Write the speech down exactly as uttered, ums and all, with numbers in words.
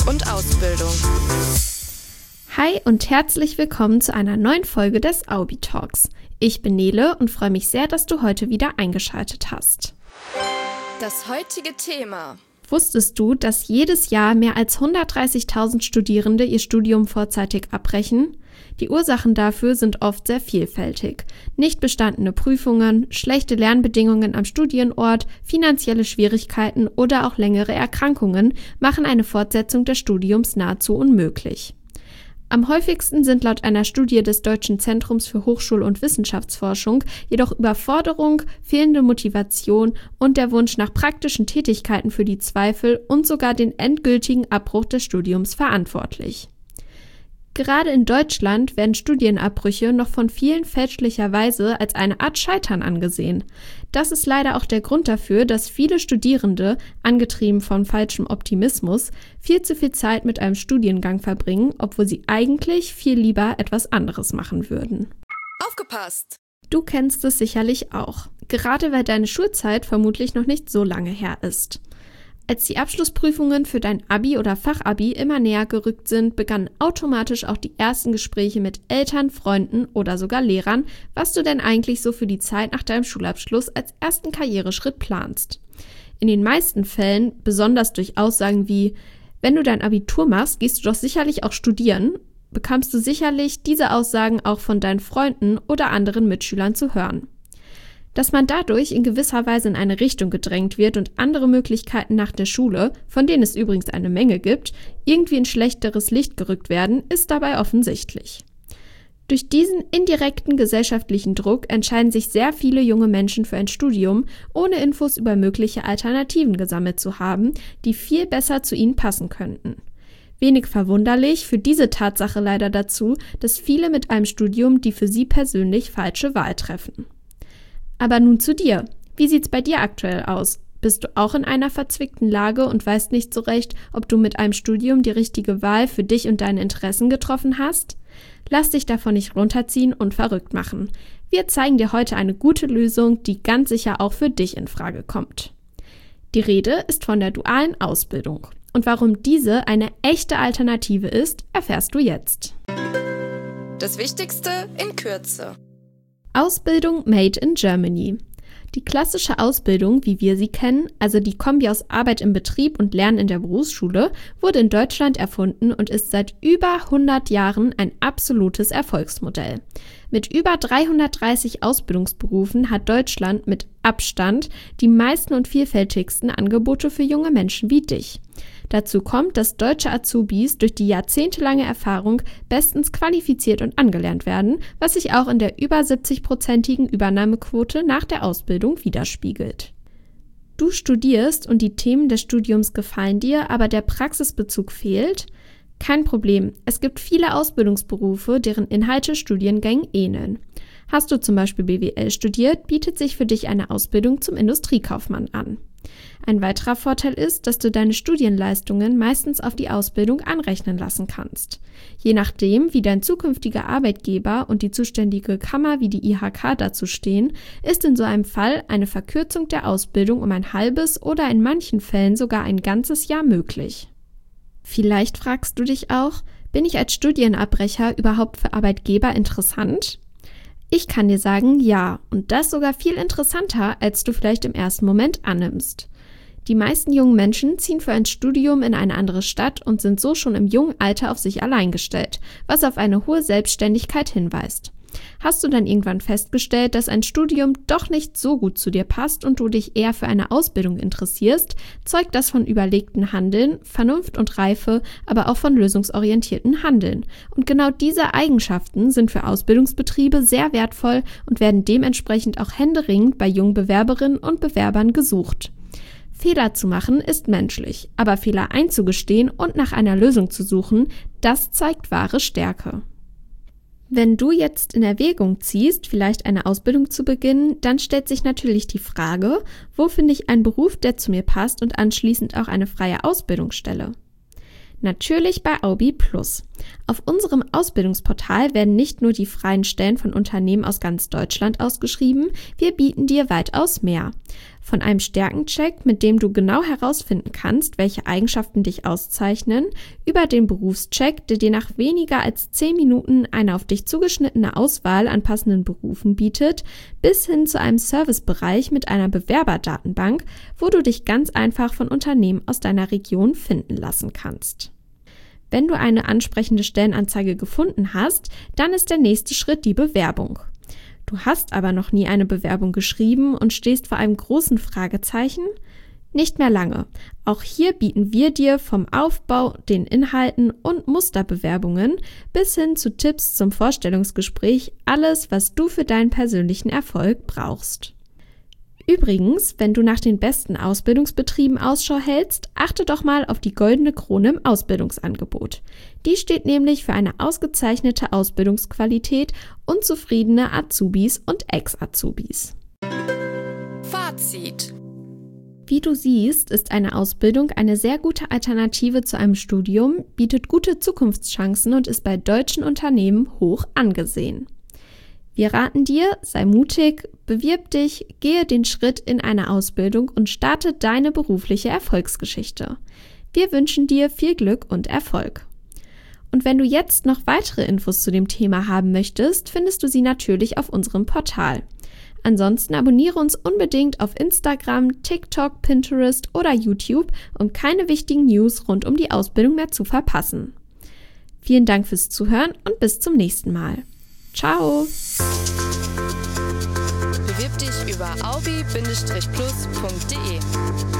und Ausbildung. Hi und herzlich willkommen zu einer neuen Folge des Aubi Talks. Ich bin Nele und freue mich sehr, dass du heute wieder eingeschaltet hast. Das heutige Thema. Wusstest du, dass jedes Jahr mehr als hundertdreißigtausend Studierende ihr Studium vorzeitig abbrechen? Die Ursachen dafür sind oft sehr vielfältig. Nicht bestandene Prüfungen, schlechte Lernbedingungen am Studienort, finanzielle Schwierigkeiten oder auch längere Erkrankungen machen eine Fortsetzung des Studiums nahezu unmöglich. Am häufigsten sind laut einer Studie des Deutschen Zentrums für Hochschul- und Wissenschaftsforschung jedoch Überforderung, fehlende Motivation und der Wunsch nach praktischen Tätigkeiten für die Zweifel und sogar den endgültigen Abbruch des Studiums verantwortlich. Gerade in Deutschland werden Studienabbrüche noch von vielen fälschlicherweise als eine Art Scheitern angesehen. Das ist leider auch der Grund dafür, dass viele Studierende, angetrieben von falschem Optimismus, viel zu viel Zeit mit einem Studiengang verbringen, obwohl sie eigentlich viel lieber etwas anderes machen würden. Aufgepasst! Du kennst es sicherlich auch, gerade weil deine Schulzeit vermutlich noch nicht so lange her ist. Als die Abschlussprüfungen für dein Abi oder Fachabi immer näher gerückt sind, begannen automatisch auch die ersten Gespräche mit Eltern, Freunden oder sogar Lehrern, was du denn eigentlich so für die Zeit nach deinem Schulabschluss als ersten Karriereschritt planst. In den meisten Fällen, besonders durch Aussagen wie, wenn du dein Abitur machst, gehst du doch sicherlich auch studieren, bekamst du sicherlich diese Aussagen auch von deinen Freunden oder anderen Mitschülern zu hören. Dass man dadurch in gewisser Weise in eine Richtung gedrängt wird und andere Möglichkeiten nach der Schule, von denen es übrigens eine Menge gibt, irgendwie in schlechteres Licht gerückt werden, ist dabei offensichtlich. Durch diesen indirekten gesellschaftlichen Druck entscheiden sich sehr viele junge Menschen für ein Studium, ohne Infos über mögliche Alternativen gesammelt zu haben, die viel besser zu ihnen passen könnten. Wenig verwunderlich führt diese Tatsache leider dazu, dass viele mit einem Studium die für sie persönlich falsche Wahl treffen. Aber nun zu dir. Wie sieht's bei dir aktuell aus? Bist du auch in einer verzwickten Lage und weißt nicht so recht, ob du mit einem Studium die richtige Wahl für dich und deine Interessen getroffen hast? Lass dich davon nicht runterziehen und verrückt machen. Wir zeigen dir heute eine gute Lösung, die ganz sicher auch für dich in Frage kommt. Die Rede ist von der dualen Ausbildung. Und warum diese eine echte Alternative ist, erfährst du jetzt. Das Wichtigste in Kürze. Ausbildung made in Germany. Die klassische Ausbildung, wie wir sie kennen, also die Kombi aus Arbeit im Betrieb und Lernen in der Berufsschule, wurde in Deutschland erfunden und ist seit über hundert Jahren ein absolutes Erfolgsmodell. Mit über dreihundertdreißig Ausbildungsberufen hat Deutschland mit Abstand die meisten und vielfältigsten Angebote für junge Menschen wie dich. Dazu kommt, dass deutsche Azubis durch die jahrzehntelange Erfahrung bestens qualifiziert und angelernt werden, was sich auch in der über siebzig-prozentigen Übernahmequote nach der Ausbildung widerspiegelt. Du studierst und die Themen des Studiums gefallen dir, aber der Praxisbezug fehlt? Kein Problem, es gibt viele Ausbildungsberufe, deren Inhalte Studiengängen ähneln. Hast du zum Beispiel B W L studiert, bietet sich für dich eine Ausbildung zum Industriekaufmann an. Ein weiterer Vorteil ist, dass du deine Studienleistungen meistens auf die Ausbildung anrechnen lassen kannst. Je nachdem, wie dein zukünftiger Arbeitgeber und die zuständige Kammer wie die I H K dazu stehen, ist in so einem Fall eine Verkürzung der Ausbildung um ein halbes oder in manchen Fällen sogar ein ganzes Jahr möglich. Vielleicht fragst du dich auch, bin ich als Studienabbrecher überhaupt für Arbeitgeber interessant? Ich kann dir sagen, ja, und das sogar viel interessanter, als du vielleicht im ersten Moment annimmst. Die meisten jungen Menschen ziehen für ein Studium in eine andere Stadt und sind so schon im jungen Alter auf sich allein gestellt, was auf eine hohe Selbstständigkeit hinweist. Hast du dann irgendwann festgestellt, dass ein Studium doch nicht so gut zu dir passt und du dich eher für eine Ausbildung interessierst, zeugt das von überlegtem Handeln, Vernunft und Reife, aber auch von lösungsorientiertem Handeln. Und genau diese Eigenschaften sind für Ausbildungsbetriebe sehr wertvoll und werden dementsprechend auch händeringend bei jungen Bewerberinnen und Bewerbern gesucht. Fehler zu machen ist menschlich, aber Fehler einzugestehen und nach einer Lösung zu suchen, das zeigt wahre Stärke. Wenn du jetzt in Erwägung ziehst, vielleicht eine Ausbildung zu beginnen, dann stellt sich natürlich die Frage, wo finde ich einen Beruf, der zu mir passt und anschließend auch eine freie Ausbildungsstelle? Natürlich bei Aubi Plus. Auf unserem Ausbildungsportal werden nicht nur die freien Stellen von Unternehmen aus ganz Deutschland ausgeschrieben, wir bieten dir weitaus mehr. Von einem Stärkencheck, mit dem du genau herausfinden kannst, welche Eigenschaften dich auszeichnen, über den Berufscheck, der dir nach weniger als zehn Minuten eine auf dich zugeschnittene Auswahl an passenden Berufen bietet, bis hin zu einem Servicebereich mit einer Bewerberdatenbank, wo du dich ganz einfach von Unternehmen aus deiner Region finden lassen kannst. Wenn du eine ansprechende Stellenanzeige gefunden hast, dann ist der nächste Schritt die Bewerbung. Du hast aber noch nie eine Bewerbung geschrieben und stehst vor einem großen Fragezeichen? Nicht mehr lange. Auch hier bieten wir dir vom Aufbau, den Inhalten und Musterbewerbungen bis hin zu Tipps zum Vorstellungsgespräch alles, was du für deinen persönlichen Erfolg brauchst. Übrigens, wenn du nach den besten Ausbildungsbetrieben Ausschau hältst, achte doch mal auf die goldene Krone im Ausbildungsangebot. Die steht nämlich für eine ausgezeichnete Ausbildungsqualität und zufriedene Azubis und Ex-Azubis. Fazit: Wie du siehst, ist eine Ausbildung eine sehr gute Alternative zu einem Studium, bietet gute Zukunftschancen und ist bei deutschen Unternehmen hoch angesehen. Wir raten dir, sei mutig, bewirb dich, gehe den Schritt in eine Ausbildung und starte deine berufliche Erfolgsgeschichte. Wir wünschen dir viel Glück und Erfolg. Und wenn du jetzt noch weitere Infos zu dem Thema haben möchtest, findest du sie natürlich auf unserem Portal. Ansonsten abonniere uns unbedingt auf Instagram, TikTok, Pinterest oder YouTube, um keine wichtigen News rund um die Ausbildung mehr zu verpassen. Vielen Dank fürs Zuhören und bis zum nächsten Mal. Ciao! Bewirb dich über aubi Bindestrich plus Punkt de.